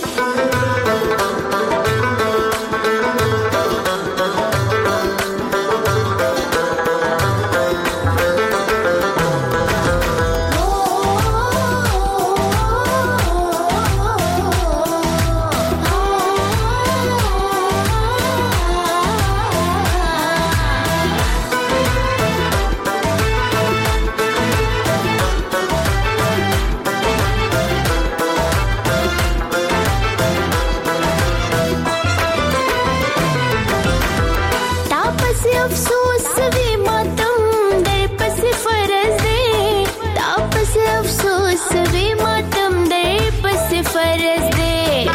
तापसी अफसोस वी मातम दर पस फरज दे तापसी अफसोस वी मातम दर पस फरज दे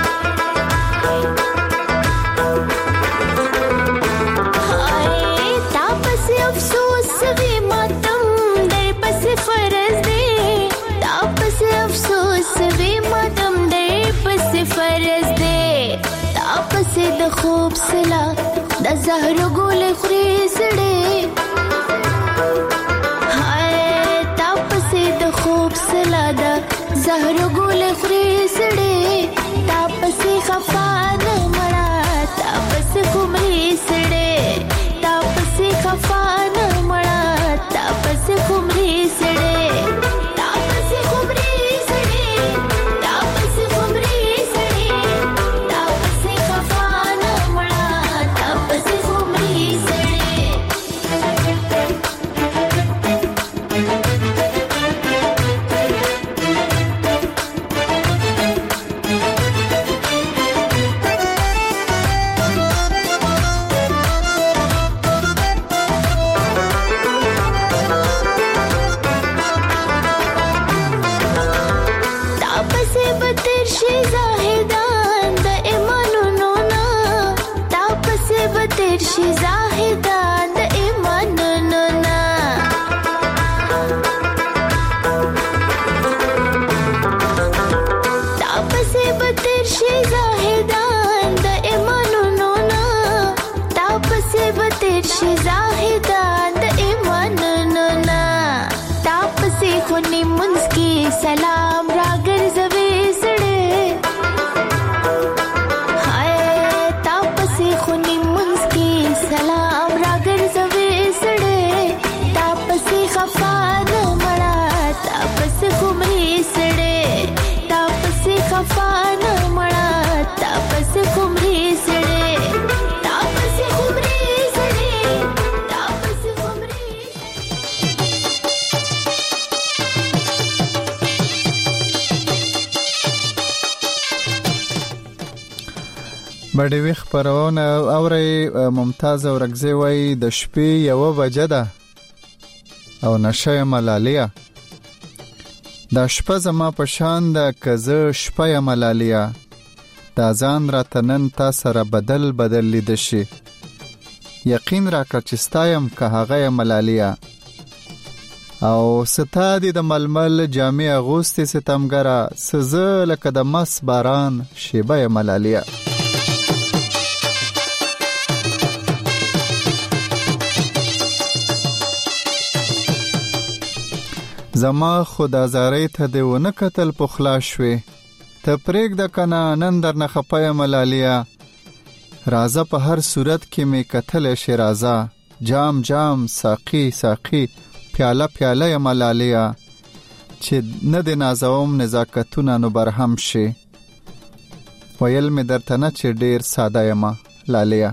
हाय तापसी अफसोस वी मातम दर पस फरज दे तापसी अफसोस वी मातम दर पस फरज दे तापसी द खूब सला द जहर गुल खुरीसड़े हाय तापसी द खूब सलादा जहर गुल खुरीसड़े तापसी खफान मरा तापस खुमरी सड़े तापसी खफान मरा तापस खुमरी सड़े तापसी खुमरी सड़े तापसी खुमरी सड़े तापसी खफान मरा तापसी खुमरी सड़े तापसी बतिरशी जाहिदान द इमानुनो ना तापसी बतिरशी जाहिदान द इमानुनो ना तापसी बतिरशी जाहिदान द इमानुनो ना तापसी बतिरशी जाहिदान द इमानुनो ना तापसी खुनी मुंस्की सलाम रागर जवे सड़े हाय तापसी खुनी मुंस्की सलाम रागर जवे सड़े तापसी खफान मरा तापस खुमरी सड़े तापसी खफान मरा तापस खुमरी सड़े तापसी खुमरी सड़े तापसी खुमरी بډې ویخ پرونه اوري ممتاز اورګزی وای د شپې یو بجه ده او نشه ملالیا دا شپه زما په شان ده کزه شپه ملالیا دا ځان را تنن تا سره بدل بدل لید شي یقین را کړ چې ستایم که هغه ملالیا او ستا دی د ململ جامع اغوستي ستمګرا سزه لکه د مس باران شیبه ملالیا زما خدا زارې ته دی ونه قتل پخلا شوي ته پرېګ د کنه نن در نه خپای ملالیا رازه په هر صورت کې می قتل شرازه جام جام ساقي ساقي پیاله پیاله ملالیا چې نه د نازوم نزاکتونه نو برهم شي ویل می درته نه چې ډیر ساده یم لالیا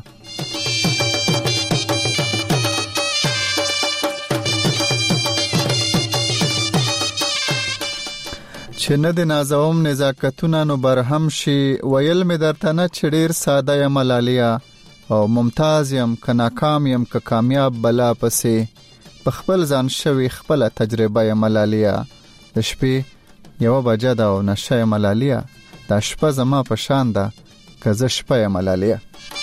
چې نه د نازوم نزاکتونه نو برهم شي ویل مې درته نه چې ډېر ساده یم لالیا او ممتاز یم که ناکام یم که کامیاب بلا پسې په خپل ځان شوي خپله تجربه یم لالیا د شپې یوه بجه ده او نشه یم لالیا دا شپه زما په شان ده که زه شپه یم لالیا.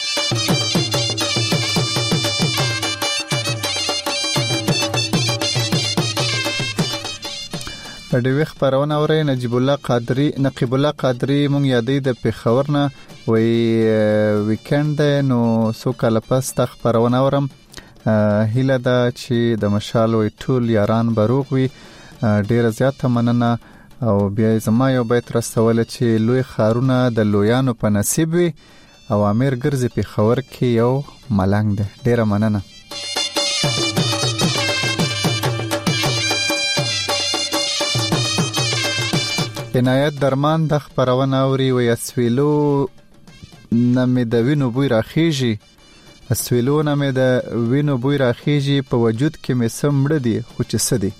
په ډیوې خپرونه اورئ نجیب الله قادری نقیب الله قادری مونږ یادې د پېښور نه وی ویکند دی نو څو کاله پس تا خپرونه اورم هیله ده چې د مشال وی ټول یاران به روغ وي ډیره زیاته مننه او بیا زما یو بیت رسوله چې لوی خارونه د لویانو په نصیب وي او امیر ګرځي پېښور کې یو ملنګ دی ډیره مننه. عنایت درمان د خپرونه اوري وی اسویلو نمې د وینو بوی راخیږي اسویلو نمې د وینو بوی راخیږي په وجود کې مې سم مړه دي خو چې څه دي.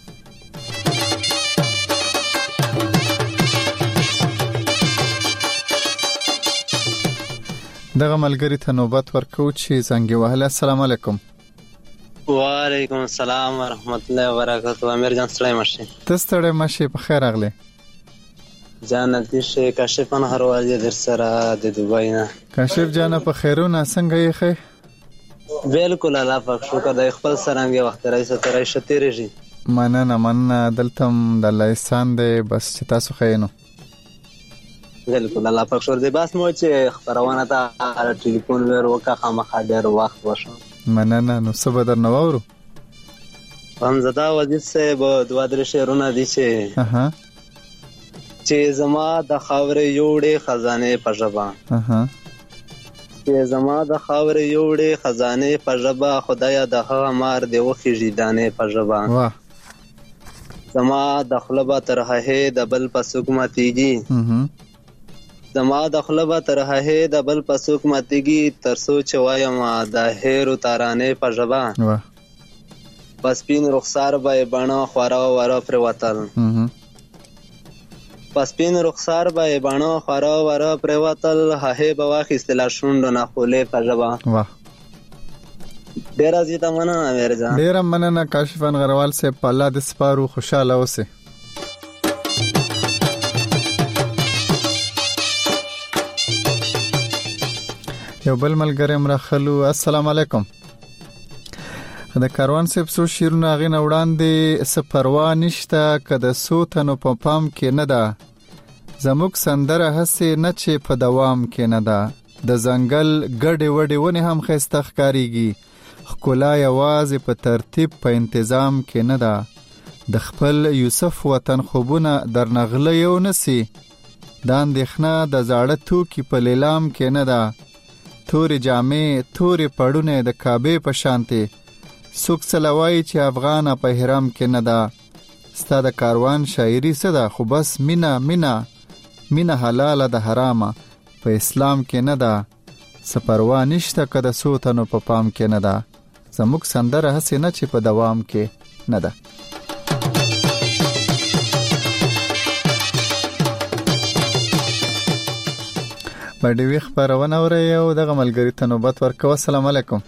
دغه ملګری ته نوبت ورکو چې زنګ وهله. السلام علیکم. وعلیکم السلام ورحمت الله وبرکاته. امیر جان ستړی مشه؟ ته ستړی مشه؟ په خیر راغلی جانتی شه کاشف انهروالي در سره د دوبۍ نه. کاشف جان په خیرونه څنګه یې خې؟ بالکل الله پاک شکر د خپل سرانګي وخت راځي ترې شتېږي. مننه مننه دلته د الله احسان دی بس چې تاسو خینو. بالکل الله پاک شکر دی بس مو چې خبرونه ته ټلیفون ور وکړه خامخا ډېر وخت وشو. مننه نو څه به درنه واورو؟ پنځه وزیر صاحب دوه درې شعرونه دي چې اها چې زما د خاورې یوړې خزانه په ژبه اها چې زما د خاورې یوړې خزانه په ژبه خدایا د هغه مار دی وخیږي دانه په ژبه واه زما د خلبه ترهه د بل پسوک ماتيږي اها زما د خلبه ترهه د بل پسوک ماتيږي ترسو چې وایم د هیرو تارانه په ژبه واه پس پین رخسار به باڼه خورا ورا پر وتل اها پس پین رخسار به باڼه خورا ورا پر وتل هه به واخیستل شوند نه خولې په ژبه واه ډیر ازیته مننه امیر جان. ډیر مننه کاشف انغروال سے پالا د سپارو خوشاله اوسه. یو بل ملګری مرخلو. السلام علیکم. د کاروان صاحب سو شیرونه غین وړاندې سپروا نشته کده سوتنو په پام کې نه ده زموږ سندره هسه نه چې په دوام کې نه ده د ځنګل ګډې وډې ونی هم خسته ښکاریږي خکولا یوازې په ترتیب په انتظام کې نه ده د خپل یوسف وطن خوبونه در نغله یو نسی د اندېښنه د زاړه توکي په لیلام کې نه ده تورې جامې تورې پړونه د کعبې په شانتي سوک سلوای چې افغان په حرم کې نه ده ستا د کاروان شاعری څه ده خو بس مینا مینا مینا حلاله د حرامه په اسلام کې نه ده سپروا نشته کده سوتنو په پام کې نه ده زموږ سندره هسې نه چې په دوام کې نه ده. باندې وی خبرونه اوري او دغه ملګری ته نوبت ورکوه. السلام علیکم.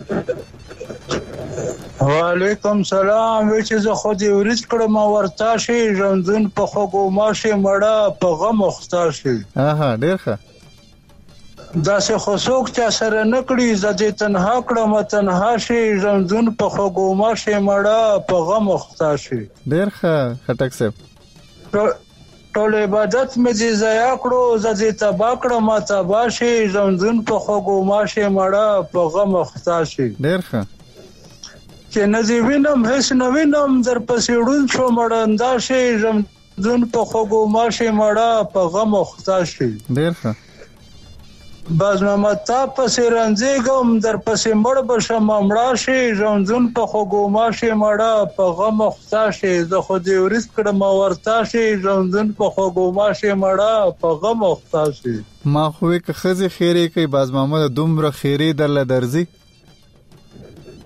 وعلیکم سلام. وی چې زه خو دې ورځ کړم ورتا شي ژوندون په خوګو ماشه مړه په غم مختا شي. اها ډیر ښه. دا څه خو څوک چې سره نکړي زه دې تنها کړم تنها شي ژوندون په خوګو ماشه مړه په غم مختا شي. ډیر ښه خټک صاحب. ټول عبادت مې دې ضایع کړو زه دې تبا کړم تبا شي ژوندون په خوګو ماشه مړه په غم مختا شي. ډیر ښه. چې نزی وینم هیڅ نه وینم در پسې ړوند شو مړندا شي ژوندون په خوګو ماشه مړه په غم مختا شي. ډیر ښه. باز محمد تا پسې رنځېږم در پسې مړ بشم مړه شي ژوندون په خوګو ماشه مړه په غم مختا شي. زه خو دې ورځ کړم ورتا شي ژوندون په خوګو ماشه مړه په غم مختا شي. ما خو که خزي خیره کوي باز محمد دومره خیره درل درځي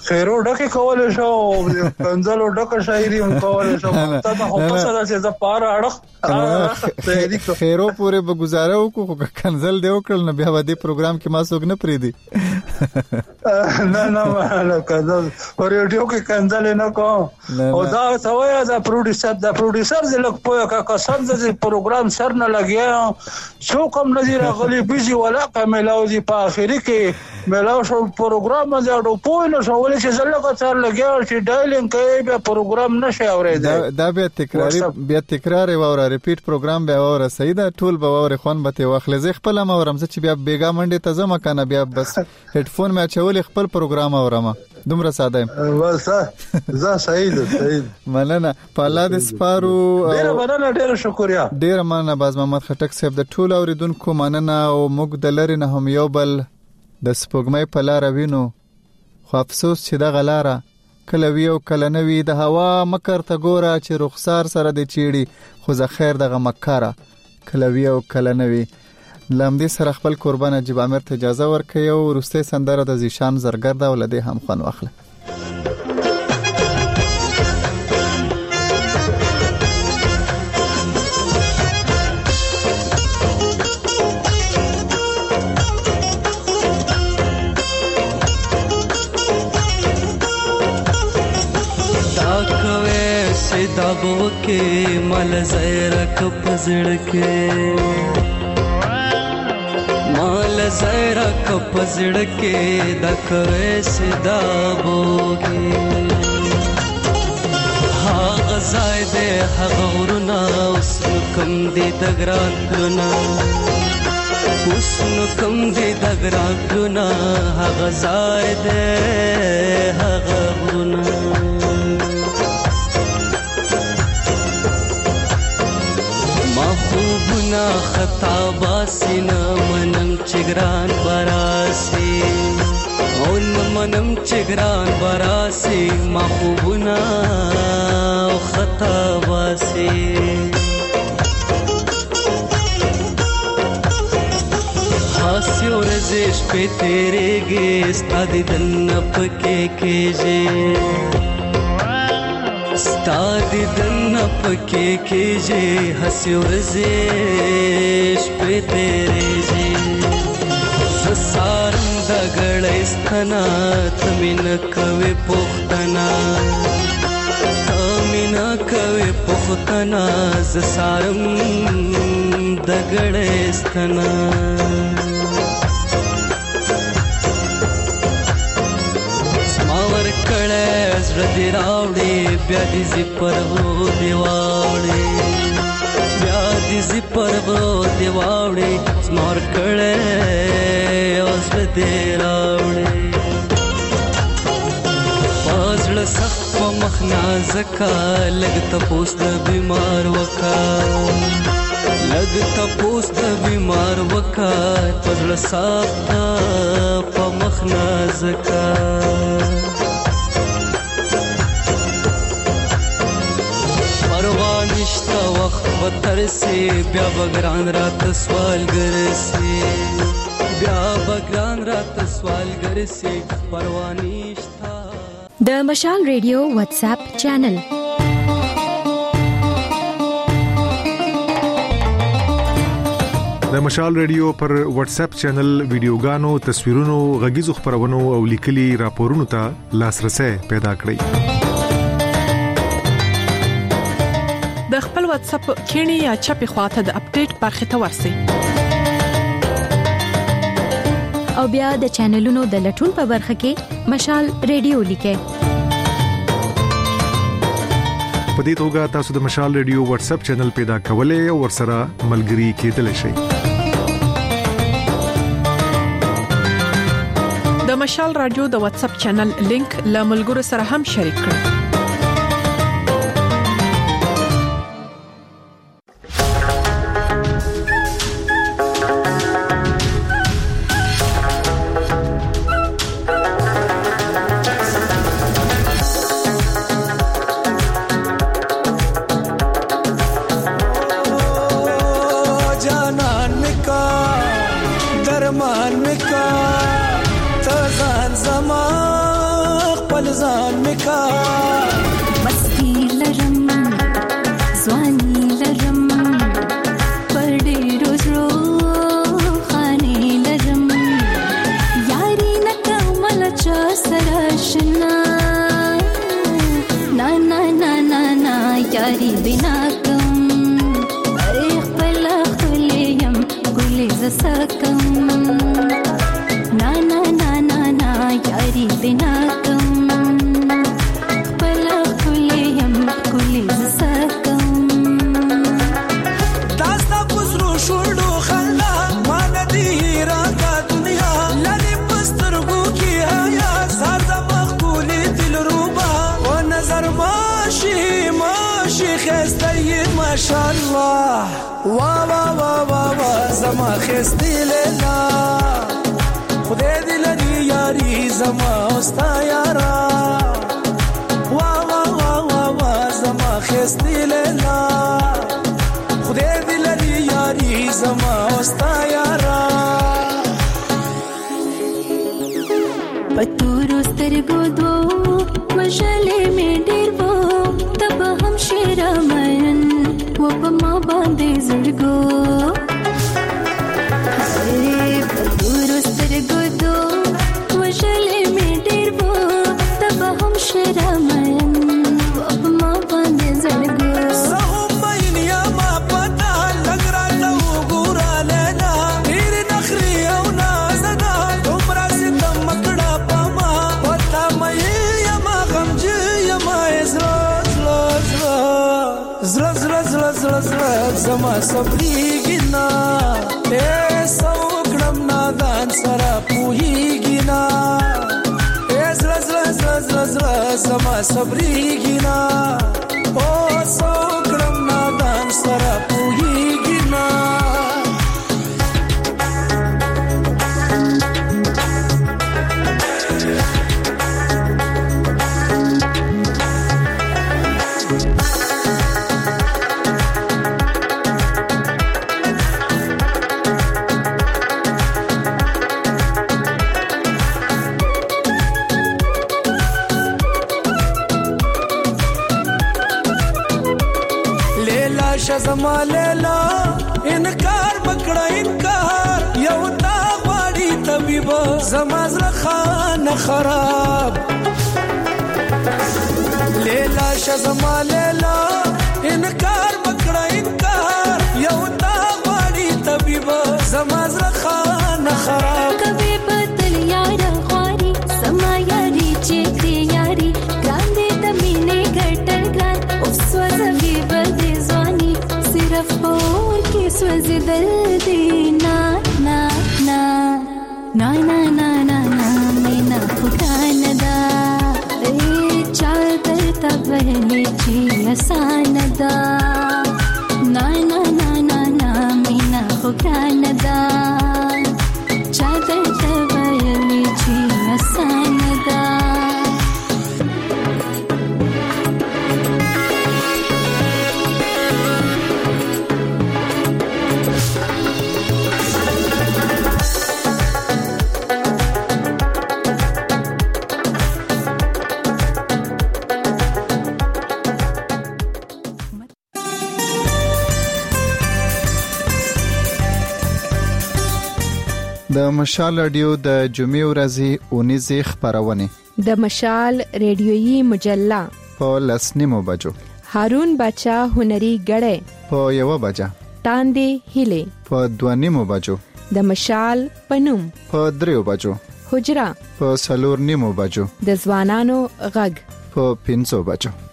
خیرو ډکه کول شو کنزلو ډکه شاعري هم کول شو ته په پسه د څه پاره اړه خیرو پورې به گزاره وکړو کنزل دی وکړل نو بیا د پروګرام کې ما څوک نه پریدي نه نه نه کنزل ورېډیو کې کنزل نه کوم او دا سویا دا پروډوسر دا پروډوسر زه لک پوهه کا قسم د پروګرام سر نه لګیا شو کوم نظیر غلی بيزي ولا کملاو دي په اخري کې ملاو شو پروګرام ما زړه پوه نه شو ولې چې زله کا سر لګیا چې ډایلینګ کوي به پروګرام نشي اورېدل دا بیا تکراری بیا تکرار و اور ریپیټ پروګرام به اور صحیح دا ټول به اور خون به واخلې زه خپل ما ورم چې بیا بیګا منډه ته زما کنه بیا بس هډفون مې اچول خپل پروګرام اورم دومره ساده بس زه صحیح ده صحیح مننه په الله دې سپارو ډیر مننه ډیر شکریا ډیر مننه باز محمد خټک صاحب د ټول اوریدونکو مننه او موږ د لری نه هم یو بل د سپوږمۍ په لار وینو خو افسوس چې د غلاره کله ویو کله نوی د هوا مکر ته ګوره چې رخسار سره د چیړي خو زه خیر دغه مکاره کله ویو کله نوی لامدی سره خپل قربان جیب امیر ته اجازه ورکړي او ورسته سندره د زیشان زرګرده ولدي هم خوان واخله दबो के मल ज़ैरक पजड़ के मल ज़ैरक पजड़ के दखवे से दबोगे हाँ गज़ायदे हगौरना उसन कम दे दगरान लुना उसन कम दे दगरान लुना हाँ गज़ायदे हगौरना महबूबना खता बासिना मनम चिगरान बरासी ओन मनम चिगरान बरासी महबूबना खता बासी हास्य रजिश पे तेरे गेस्ट आदि दन्नप के केजे स्ताद दन्नप के केजे हंसी रजिश पे तेरे जे सारम दगड़ स्थना तमिन कवे पुख्तना तमिन कवे पुख्तना सारम दगड़ स्थना कळस रदी रावडे ब्यादी जिपर वो देवावडे ब्यादी जिपर वो देवावडे स्मोर कळे ओस रदी रावडे पाजळ सख मखना जका लगत पोस्ट बीमार वका लगत पोस्ट बीमार वका पाजळ सख मखना जका परवानिश्ता वक्त बतर से ब्या बगरान रात सवाल गर से ब्या बगरान रात सवाल गर से परवानिश्ता द मशाल रेडियो व्हाट्सएप चैनल د مشال ریډیو پر واتس اپ چینل ویډیوګانو تصویرونو غږیزو خبرونو او لیکلي راپورونو ته لاسرسي پیدا کړئ د خپل واتس اپ کینی یا چپی خواته د اپډیټ برخه ته ورسئ او بیا د چینلونو د لټون په برخه کې مشال ریډیو لیکئ په دې توګه تاسو د مشال ریډیو واتس اپ چینل پیدا کولای او ورسره ملګري کېدلی شئ د مشال رادیو د واتس اپ چینل لینک له ملګرو سره هم شریک کړئ ځان میکا مستی لرم ځواني لرم پړې روز رو خاني لرم یاري نکمل چا سراشنا نا نا نا نا نا یاري بنا کم اره خپل خلیم ګلې زسکم نا نا نا نا نا یاري بنا کم خپل خلیم ګلې زسکم داستا پسرو شوړو خلا مان دي راګه دنیا لری پسترګو کی حیا ساز مخولي دل روبا و نظر ماشي ماشي خستي ماشاءالله وا وا وا وا وا زما خستي لیلا خدای دې لري یاري زما اوستا یارا وا وا وا وا وا زما خستي لیلا خدای دې لري یاري زما اوستا یارا پتورو سترګو دو مشالې مې ډېر وو تب هم شیرمن و په ما باندې زړګو پتورو سترګو دو مشالې مې ډېر وو تب هم شیرمن و په ما باندې زړګو سهم مینیا ما پتا لګرا لو ګورا لینا ډېر نخري او نازنا دومره ستم مکړه پما پتا مې یم غمجه یم زړه زړه زړه زړه زړه زړه زما صبرېږي نه اے سو کړم نادان سره پوهېږي نه اے زړه زړه زړه زړه زړه زما صبرېږي نه او سو کړم نادان سره پوهېږي نه زما لیلا انکار مکړه انکار یو تا غواړي طبيب زما زړه خانه خراب لیلا زما لیلا انکار مکړه انکار یو تا غواړي طبيب زما زړه خانه خراب کبي بدل یار غواړي سما یاري چې یاري ګاندې د مینې ګټل ګان اوس وځي بلې ځواني صرف اور کی سوزی دل دی نا نا نا نا نا نا نا نا مینا خدان دا اے چادر تبہلی چی آسان دا نا نا نا نا نا مینا خدان دا چادر تبہلی چی آسان دا د مشال رادیو د جمعې ورځې اونیزې خبرونه د مشال ریډیويي مجله په لسنیمو بجو هارون بچا هنري غړې په یو بجا تاندې هلي په دوانیمو بجو د مشال پنوم په دریو بجو حجرا په سلور نیمو بجو د ځوانانو غږ په پنځو بجو